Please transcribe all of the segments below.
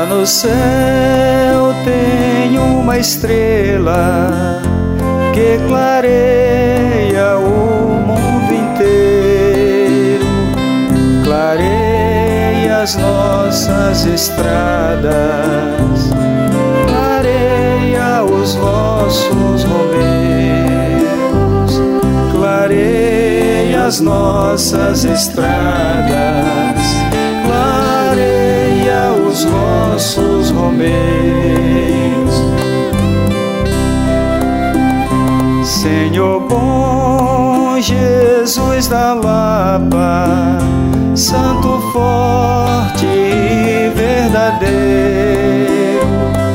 Lá no céu tem uma estrela que clareia o mundo inteiro, clareia as nossas estradas, clareia os nossos romeiros, clareia as nossas estradas, clareia os nossos romeiros. Senhor bom, Jesus da Lapa, santo, forte e verdadeiro,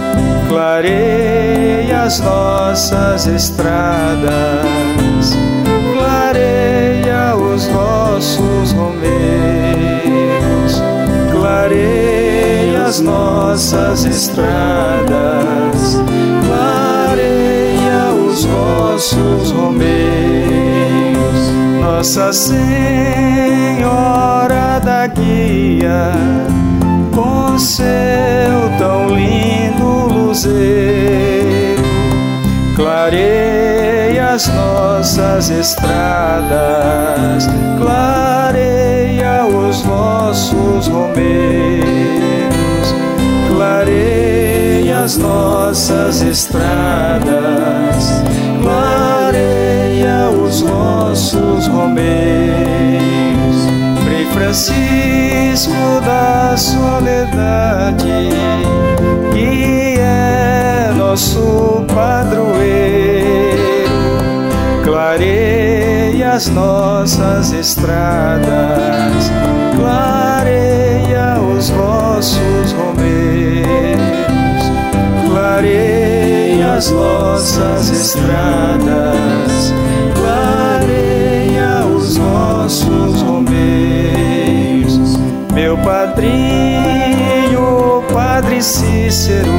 clareia as nossas estradas, clareia os nossos romeiros, clareia as nossas estradas, clareia os nossos romeiros. Nossa Senhora da Guia, com seu tão lindo luzeiro, clareia as nossas estradas, clareia os nossos romeiros, clareia as nossas estradas, clareia os nossos romeiros. Frei Francisco da Soledade, que é nosso padroeiro, clareia as nossas estradas, clareia os nossos romeiros, clareia as nossas estradas, clareia os nossos romeiros. Meu padrinho, Padre Cícero,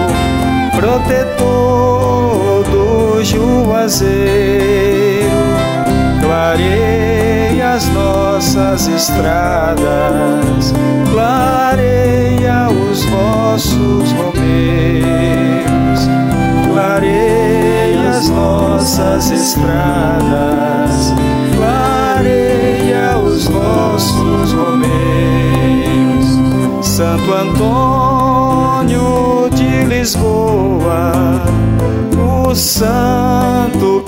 protetor do Juazeiro, clareia as nossas estradas, clareia os nossos romeiros, clareia as nossas estradas, clareia os nossos romeiros. Santo Antônio de Lisboa, o santo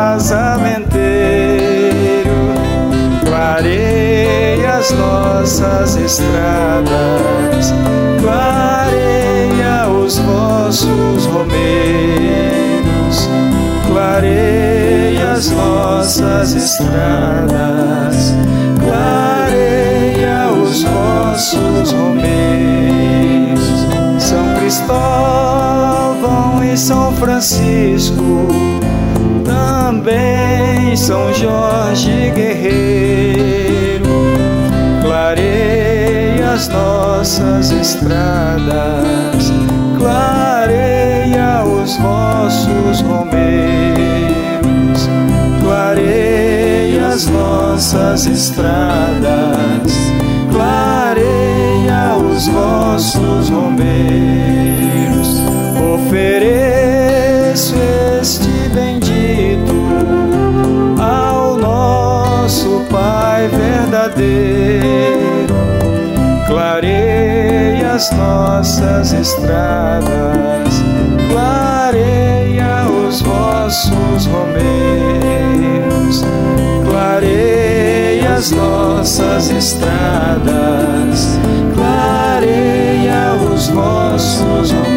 casamenteiro, clareia as nossas estradas, clareia os nossos romeiros, clareia as nossas estradas, clareia os nossos romeiros. São Cristóvão e São Francisco, também São Jorge guerreiro, clareia as nossas estradas, clareia os nossos romeiros, clareia as nossas estradas, clareia os nossos romeiros. Ofereço este bendito ao nosso Pai verdadeiro, clareia as nossas estradas, clareia os vossos romeiros, clareia as nossas estradas, clareia os vossos romeiros.